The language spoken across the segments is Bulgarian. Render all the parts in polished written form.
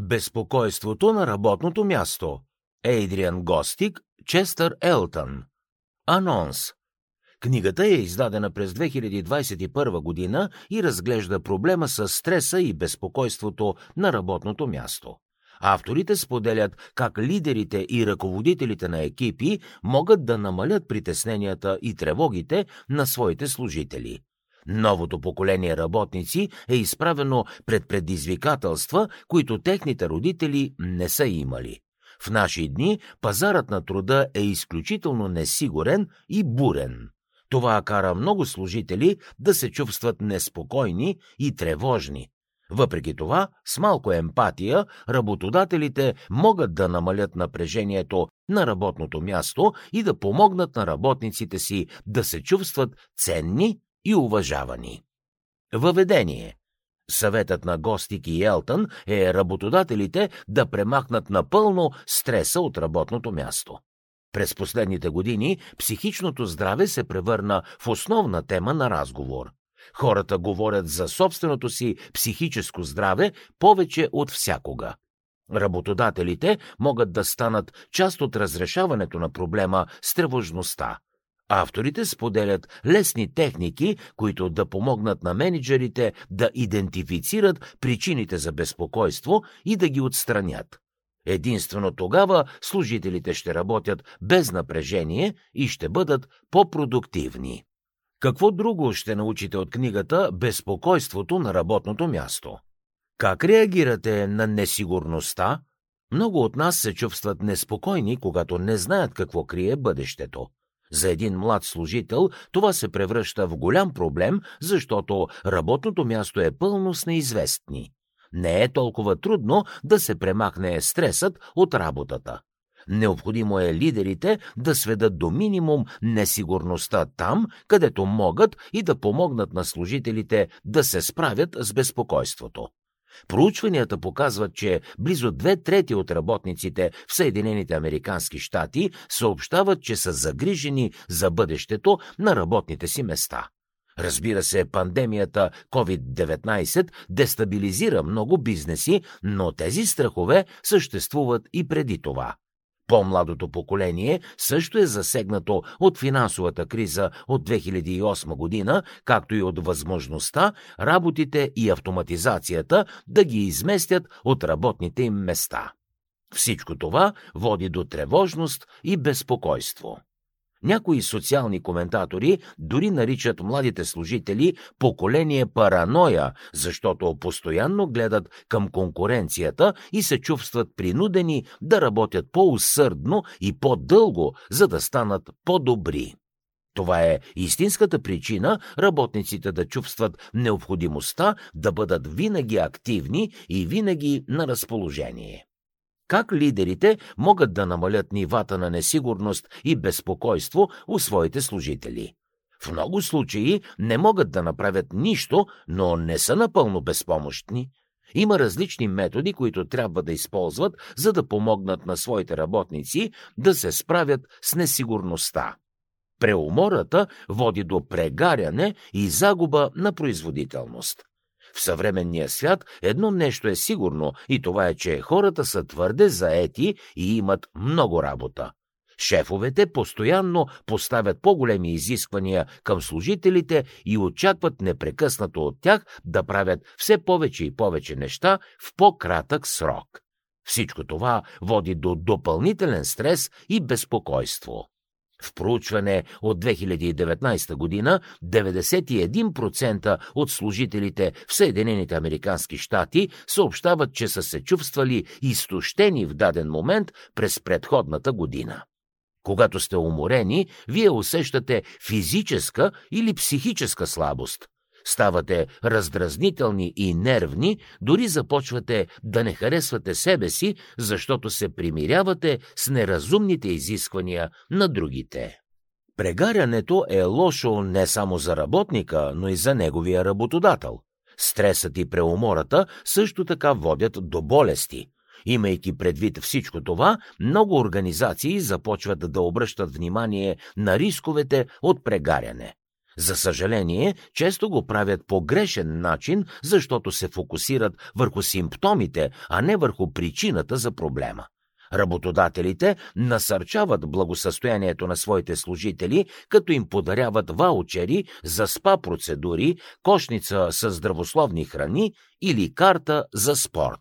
Безпокойството на работното място. Ейдриан Гостик, Честър Елтън. Анонс. Книгата е издадена през 2021 година и разглежда проблема с стреса и безпокойството на работното място. Авторите споделят как лидерите и ръководителите на екипи могат да намалят притесненията и тревогите на своите служители. Новото поколение работници е изправено пред предизвикателства, които техните родители не са имали. В наши дни пазарът на труда е изключително несигурен и бурен. Това кара много служители да се чувстват неспокойни и тревожни. Въпреки това, с малко емпатия, работодателите могат да намалят напрежението на работното място и да помогнат на работниците си да се чувстват ценни и уважавани. Въведение. Съветът на Гостик и Елтън е работодателите да премахнат напълно стреса от работното място. През последните години психичното здраве се превърна в основна тема на разговор. Хората говорят за собственото си психическо здраве повече от всякога. Работодателите могат да станат част от разрешаването на проблема с тревожността. Авторите споделят лесни техники, които да помогнат на мениджърите да идентифицират причините за безпокойство и да ги отстранят. Единствено тогава служителите ще работят без напрежение и ще бъдат по-продуктивни. Какво друго ще научите от книгата «Безпокойството на работното място»? Как реагирате на несигурността? Много от нас се чувстват неспокойни, когато не знаят какво крие бъдещето. За един млад служител това се превръща в голям проблем, защото работното място е пълно с неизвестни. Не е толкова трудно да се премахне стресът от работата. Необходимо е лидерите да сведат до минимум несигурността там, където могат, и да помогнат на служителите да се справят с безпокойството. Проучванията показват, че близо 2/3 от работниците в Съединените американски щати съобщават, че са загрижени за бъдещето на работните си места. Разбира се, пандемията COVID-19 дестабилизира много бизнеси, но тези страхове съществуват и преди това. По-младото поколение също е засегнато от финансовата криза от 2008 година, както и от възможността работите и автоматизацията да ги изместят от работните им места. Всичко това води до тревожност и безпокойство. Някои социални коментатори дори наричат младите служители поколение параноя, защото постоянно гледат към конкуренцията и се чувстват принудени да работят по-усърдно и по-дълго, за да станат по-добри. Това е истинската причина работниците да чувстват необходимостта да бъдат винаги активни и винаги на разположение. Как лидерите могат да намалят нивата на несигурност и безпокойство у своите служители? В много случаи не могат да направят нищо, но не са напълно безпомощни. Има различни методи, които трябва да използват, за да помогнат на своите работници да се справят с несигурността. Преумората води до прегаряне и загуба на производителност. В съвременния свят едно нещо е сигурно, и това е, че хората са твърде заети и имат много работа. Шефовете постоянно поставят по-големи изисквания към служителите и очакват непрекъснато от тях да правят все повече и повече неща в по-кратък срок. Всичко това води до допълнителен стрес и безпокойство. В проучване от 2019 година 91% от служителите в Съединените американски щати съобщават, че са се чувствали изтощени в даден момент през предходната година. Когато сте уморени, вие усещате физическа или психическа слабост. Ставате раздразнителни и нервни, дори започвате да не харесвате себе си, защото се примирявате с неразумните изисквания на другите. Прегарянето е лошо не само за работника, но и за неговия работодател. Стресът и преумората също така водят до болести. Имайки предвид всичко това, много организации започват да обръщат внимание на рисковете от прегаряне. За съжаление, често го правят по грешен начин, защото се фокусират върху симптомите, а не върху причината за проблема. Работодателите насърчават благосъстоянието на своите служители, като им подаряват ваучери за спа процедури, кошница с здравословни храни или карта за спорт.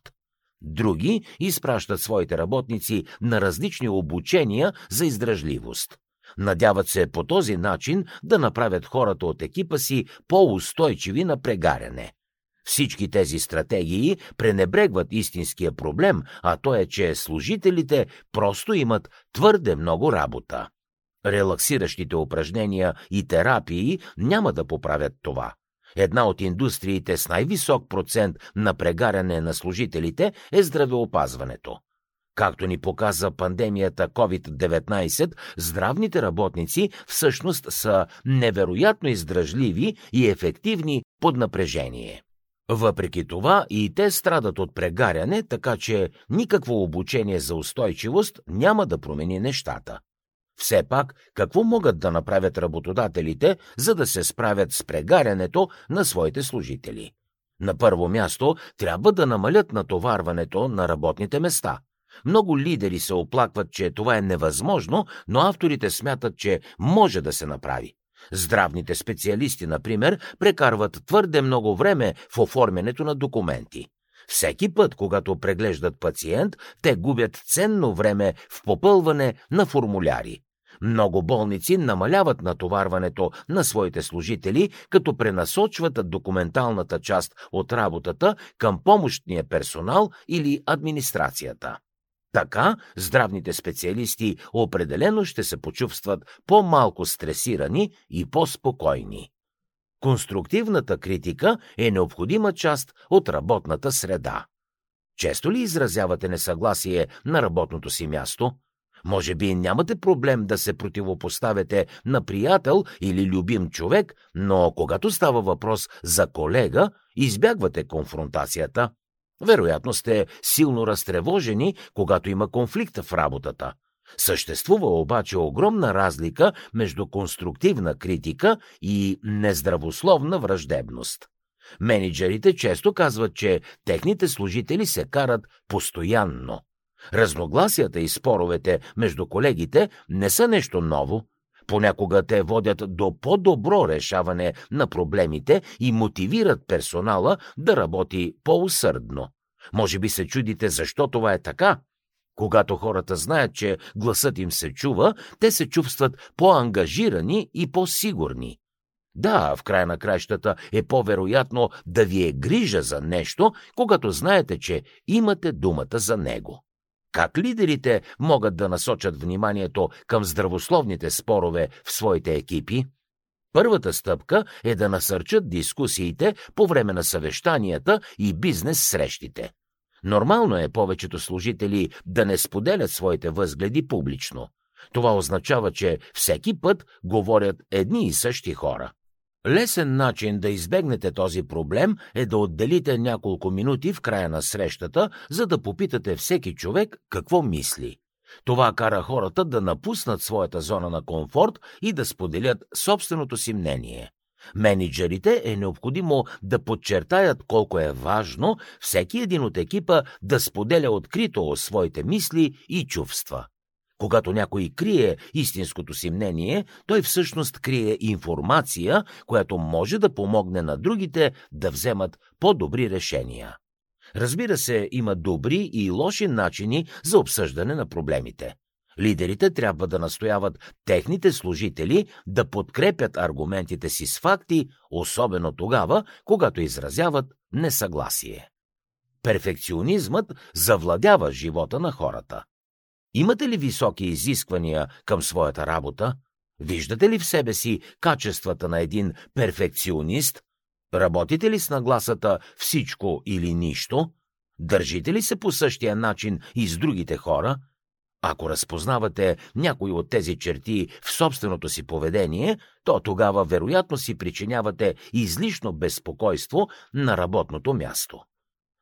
Други изпращат своите работници на различни обучения за издръжливост. Надяват се по този начин да направят хората от екипа си по-устойчиви на прегаряне. Всички тези стратегии пренебрегват истинския проблем, а то е, че служителите просто имат твърде много работа. Релаксиращите упражнения и терапии няма да поправят това. Една от индустриите с най-висок процент на прегаряне на служителите е здравеопазването. Както ни показа пандемията COVID-19, здравните работници всъщност са невероятно издръжливи и ефективни под напрежение. Въпреки това и те страдат от прегаряне, така че никакво обучение за устойчивост няма да промени нещата. Все пак, какво могат да направят работодателите, за да се справят с прегарянето на своите служители? На първо място, трябва да намалят натоварването на работните места. Много лидери се оплакват, че това е невъзможно, но авторите смятат, че може да се направи. Здравните специалисти, например, прекарват твърде много време в оформянето на документи. Всеки път, когато преглеждат пациент, те губят ценно време в попълване на формуляри. Много болници намаляват натоварването на своите служители, като пренасочват документалната част от работата към помощния персонал или администрацията. Така здравните специалисти определено ще се почувстват по-малко стресирани и по-спокойни. Конструктивната критика е необходима част от работната среда. Често ли изразявате несъгласие на работното си място? Може би нямате проблем да се противопоставяте на приятел или любим човек, но когато става въпрос за колега, избягвате конфронтацията. Вероятно сте силно разтревожени, когато има конфликт в работата. Съществува обаче огромна разлика между конструктивна критика и нездравословна враждебност. Мениджърите често казват, че техните служители се карат постоянно. Разногласията и споровете между колегите не са нещо ново. Понякога те водят до по-добро решаване на проблемите и мотивират персонала да работи по-усърдно. Може би се чудите защо това е така. Когато хората знаят, че гласът им се чува, те се чувстват по-ангажирани и по-сигурни. Да, в края на краищата е по-вероятно да ви е грижа за нещо, когато знаете, че имате думата за него. Как лидерите могат да насочат вниманието към здравословните спорове в своите екипи? Първата стъпка е да насърчат дискусиите по време на съвещанията и бизнес срещите. Нормално е повечето служители да не споделят своите възгледи публично. Това означава, че всеки път говорят едни и същи хора. Лесен начин да избегнете този проблем е да отделите няколко минути в края на срещата, за да попитате всеки човек какво мисли. Това кара хората да напуснат своята зона на комфорт и да споделят собственото си мнение. Мениджърите е необходимо да подчертаят колко е важно всеки един от екипа да споделя открито своите мисли и чувства. Когато някой крие истинското си мнение, той всъщност крие информация, която може да помогне на другите да вземат по-добри решения. Разбира се, има добри и лоши начини за обсъждане на проблемите. Лидерите трябва да настояват техните служители да подкрепят аргументите си с факти, особено тогава, когато изразяват несъгласие. Перфекционизмът завладява живота на хората. Имате ли високи изисквания към своята работа? Виждате ли в себе си качествата на един перфекционист? Работите ли с нагласата всичко или нищо? Държите ли се по същия начин и с другите хора? Ако разпознавате някои от тези черти в собственото си поведение, то тогава вероятно си причинявате излишно безпокойство на работното място.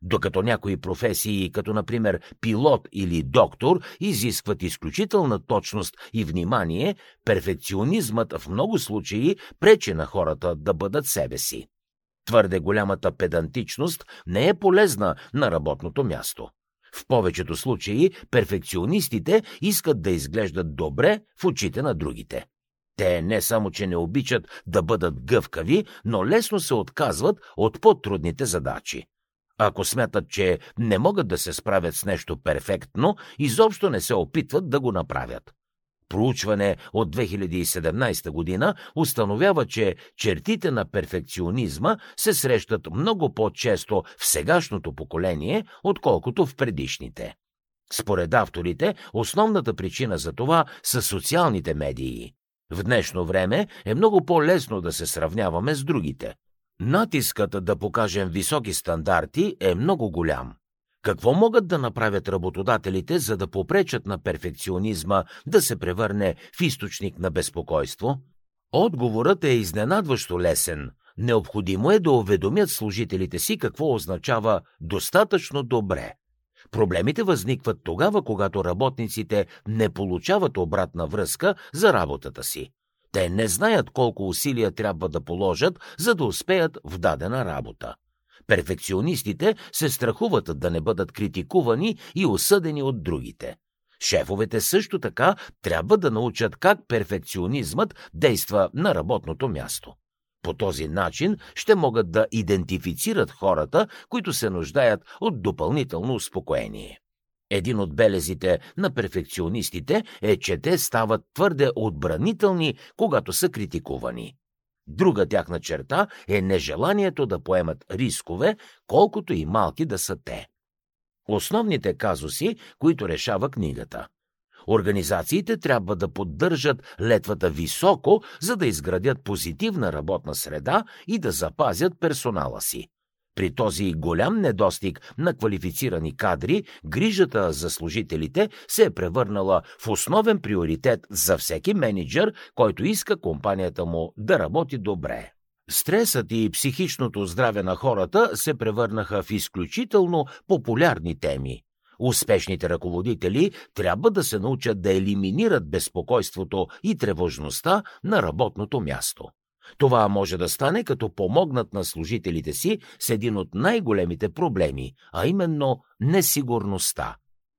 Докато някои професии, като например пилот или доктор, изискват изключителна точност и внимание, перфекционизмът в много случаи пречи на хората да бъдат себе си. Твърде голямата педантичност не е полезна на работното място. В повечето случаи перфекционистите искат да изглеждат добре в очите на другите. Те не само, че не обичат да бъдат гъвкави, но лесно се отказват от по-трудните задачи. Ако смятат, че не могат да се справят с нещо перфектно, изобщо не се опитват да го направят. Проучване от 2017 година установява, че чертите на перфекционизма се срещат много по-често в сегашното поколение, отколкото в предишните. Според авторите, основната причина за това са социалните медии. В днешно време е много по-лесно да се сравняваме с другите. Натискът да покажем високи стандарти е много голям. Какво могат да направят работодателите, за да попречат на перфекционизма да се превърне в източник на безпокойство? Отговорът е изненадващо лесен. Необходимо е да уведомят служителите си какво означава достатъчно добре. Проблемите възникват тогава, когато работниците не получават обратна връзка за работата си. Те не знаят колко усилия трябва да положат, за да успеят в дадена работа. Перфекционистите се страхуват да не бъдат критикувани и осъдени от другите. Шефовете също така трябва да научат как перфекционизмът действа на работното място. По този начин ще могат да идентифицират хората, които се нуждаят от допълнително успокоение. Един от белезите на перфекционистите е, че те стават твърде отбранителни, когато са критикувани. Друга тяхна черта е нежеланието да поемат рискове, колкото и малки да са те. Основните казуси, които решава книгата. Организациите трябва да поддържат летвата високо, за да изградят позитивна работна среда и да запазят персонала си. При този голям недостиг на квалифицирани кадри, грижата за служителите се е превърнала в основен приоритет за всеки мениджър, който иска компанията му да работи добре. Стресът и психичното здраве на хората се превърнаха в изключително популярни теми. Успешните ръководители трябва да се научат да елиминират безпокойството и тревожността на работното място. Това може да стане, като помогнат на служителите си с един от най-големите проблеми, а именно несигурността.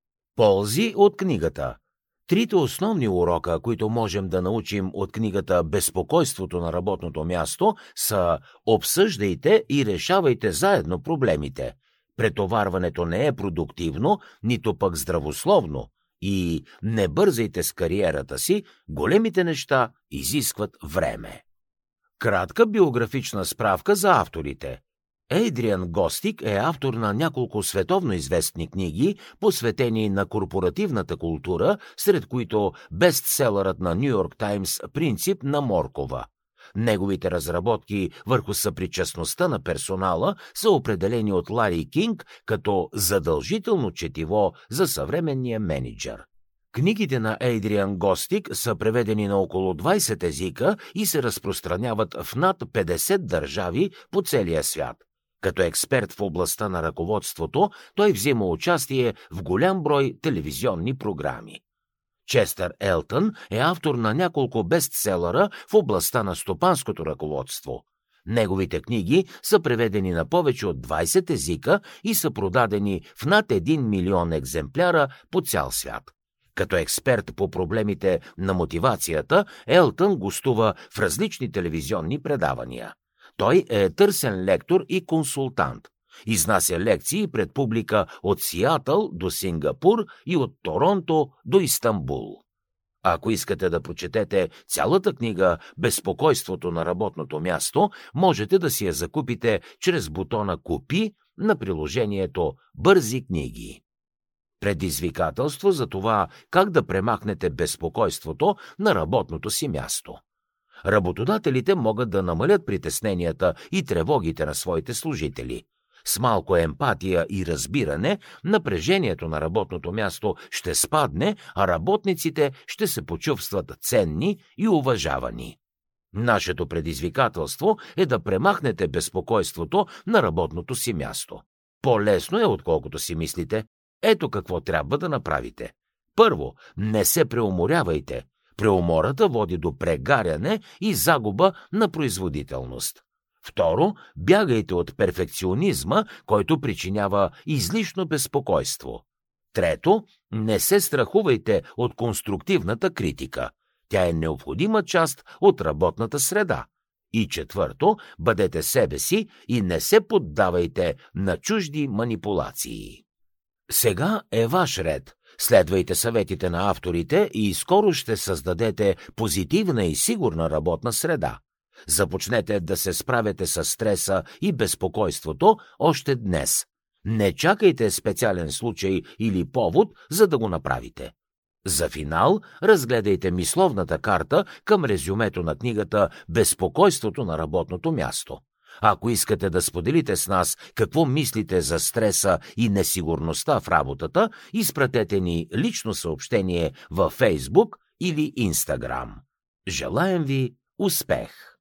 Ползи от книгата. Трите основни урока, които можем да научим от книгата «Безпокойството на работното място» са: обсъждайте и решавайте заедно проблемите. Претоварването не е продуктивно, нито пък здравословно. И не бързайте с кариерата си, големите неща изискват време. Кратка биографична справка за авторите. Ейдриан Гостик е автор на няколко световно известни книги, посветени на корпоративната култура, сред които бестселърът на Ню Йорк Таймс «Принцип на Моркова». Неговите разработки върху съпричастността на персонала са определени от Лари Кинг като задължително четиво за съвременния мениджър. Книгите на Ейдриан Гостик са преведени на около 20 езика и се разпространяват в над 50 държави по целия свят. Като експерт в областта на ръководството, той взима участие в голям брой телевизионни програми. Честър Елтън е автор на няколко бестселъра в областта на стопанското ръководство. Неговите книги са преведени на повече от 20 езика и са продадени в над 1 милион екземпляра по цял свят. Като експерт по проблемите на мотивацията, Елтън гостува в различни телевизионни предавания. Той е търсен лектор и консултант. Изнася лекции пред публика от Сиатъл до Сингапур и от Торонто до Истанбул. Ако искате да прочетете цялата книга «Безпокойството на работното място», можете да си я закупите чрез бутона «Купи» на приложението «Бързи книги». Предизвикателство за това как да премахнете безпокойството на работното си място. Работодателите могат да намалят притесненията и тревогите на своите служители. С малко емпатия и разбиране, напрежението на работното място ще спадне, а работниците ще се почувстват ценни и уважавани. Нашето предизвикателство е да премахнете безпокойството на работното си място. По-лесно е, отколкото си мислите. Ето какво трябва да направите. Първо, не се преуморявайте. Преумората води до прегаряне и загуба на производителност. Второ, бягайте от перфекционизма, който причинява излишно безпокойство. Трето, не се страхувайте от конструктивната критика. Тя е необходима част от работната среда. И четвърто, бъдете себе си и не се поддавайте на чужди манипулации. Сега е ваш ред. Следвайте съветите на авторите и скоро ще създадете позитивна и сигурна работна среда. Започнете да се справяте с стреса и безпокойството още днес. Не чакайте специален случай или повод, за да го направите. За финал разгледайте мисловната карта към резюмето на книгата «Безпокойството на работното място». Ако искате да споделите с нас какво мислите за стреса и несигурността в работата, изпратете ни лично съобщение във Facebook или Instagram. Желаем ви успех!